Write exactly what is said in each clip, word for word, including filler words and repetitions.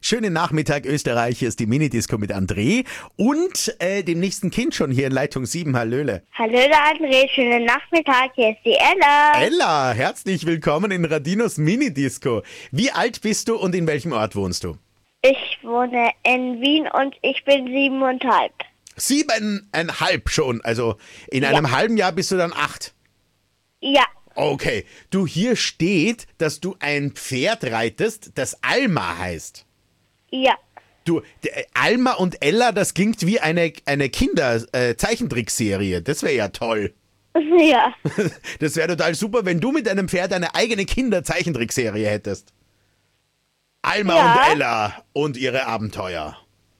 Schönen Nachmittag Österreich, hier ist die Minidisco mit André und äh, dem nächsten Kind schon hier in Leitung sieben. Hallöle. Hallöle André, schönen Nachmittag, hier ist die Ella. Ella, herzlich willkommen in Radinos Minidisco. Wie alt bist du und in welchem Ort wohnst du? Ich wohne in Wien und ich bin siebeneinhalb. Siebeneinhalb schon, also in einem Ja. halben Jahr bist du dann acht. Ja, Okay, du, hier steht, dass du ein Pferd reitest, das Alma heißt. ja, Du, d- äh, Alma und Ella, das klingt wie eine, eine Kinder-Zeichentrickserie. Das wäre ja toll. ja, Das wäre total super, wenn du mit deinem Pferd eine eigene Kinder-Zeichentrickserie hättest. Alma Ja. und Ella und ihre Abenteuer.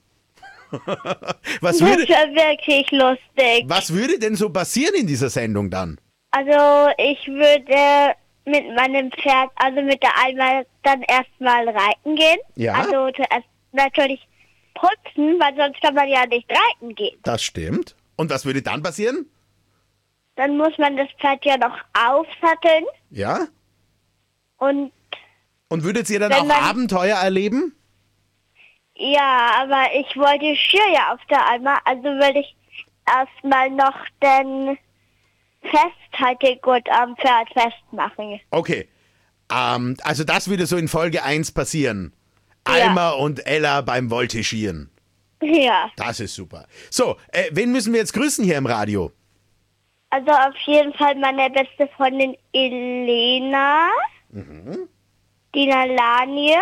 Was das würde, wäre wirklich lustig. was würde denn so passieren in dieser Sendung dann? Also ich würde mit meinem Pferd, also mit der Alma, dann erstmal reiten gehen. Ja. Also zuerst natürlich putzen, weil sonst kann man ja nicht reiten gehen. Das stimmt. Und was würde dann passieren? Dann muss man das Pferd ja noch aufsatteln Ja? und Und würdet ihr dann Wenn auch man- Abenteuer erleben? ja, aber ich wollte Schür ja auf der Alma, also würde ich erstmal noch den Festhaltegurt am Pferd festmachen. Okay. Ähm, also das würde so in Folge eins passieren. Ja. Alma und Ella beim Voltigieren. Ja, Das ist super. So, äh, wen müssen wir jetzt grüßen hier im Radio? also auf jeden Fall meine beste Freundin Elena, die Nalanie,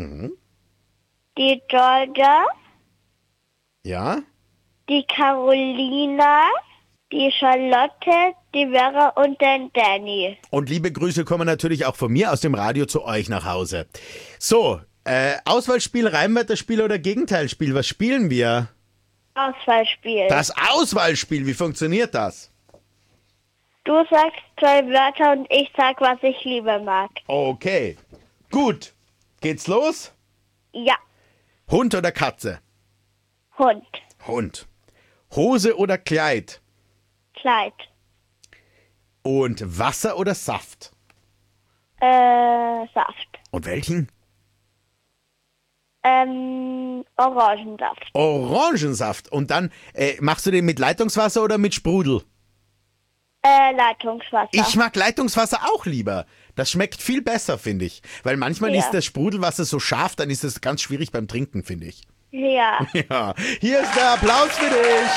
die Georgia, Ja? die Carolina, die Charlotte, die Vera und den Danny. Und liebe Grüße kommen natürlich auch von mir aus dem Radio zu euch nach Hause. So, äh, Auswahlspiel, Reimwörterspiel oder Gegenteilspiel, was spielen wir? Auswahlspiel. Das Auswahlspiel, wie funktioniert das? Du sagst zwei Wörter und ich sag, was ich lieber mag. Okay, gut. Geht's los? Ja, Hund oder Katze? Hund, Hund. Hose oder Kleid? Kleid, Und Wasser oder Saft? äh, Saft, Und welchen? ähm, Orangensaft, Orangensaft. Und dann äh, machst du den mit Leitungswasser oder mit Sprudel? äh, Leitungswasser. Ich mag Leitungswasser auch lieber. Das schmeckt viel besser, finde ich. Weil manchmal Ja. ist das Sprudelwasser so scharf, dann ist es ganz schwierig beim Trinken, finde ich. Ja, Ja, hier ist der Applaus für dich.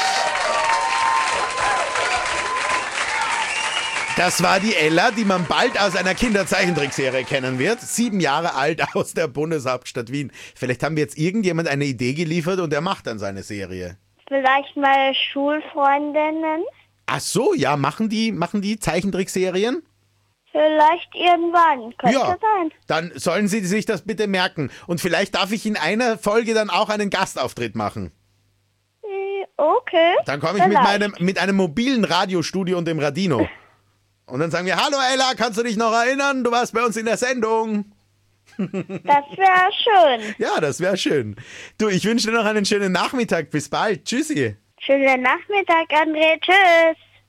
Das war die Ella, die man bald aus einer Kinderzeichentrickserie kennen wird. Sieben Jahre alt aus der Bundeshauptstadt Wien. Vielleicht haben wir jetzt irgendjemand eine Idee geliefert und er macht dann seine Serie. vielleicht mal Schulfreundinnen, Ach so, ja, machen die, machen die Zeichentrickserien? vielleicht irgendwann, könnte Ja, sein. dann sollen Sie sich das bitte merken. Und vielleicht darf ich in einer Folge dann auch einen Gastauftritt machen. Äh, Okay. Dann komme ich mit, vielleicht. meinem, mit einem mobilen Radiostudio und dem Radino. Und dann sagen wir, hallo Ella, kannst du dich noch erinnern? Du warst bei uns in der Sendung. Das wäre schön. Ja, das wäre schön. Du, ich wünsche dir noch einen schönen Nachmittag. Bis bald. Tschüssi. Schönen Nachmittag, André. Tschüss.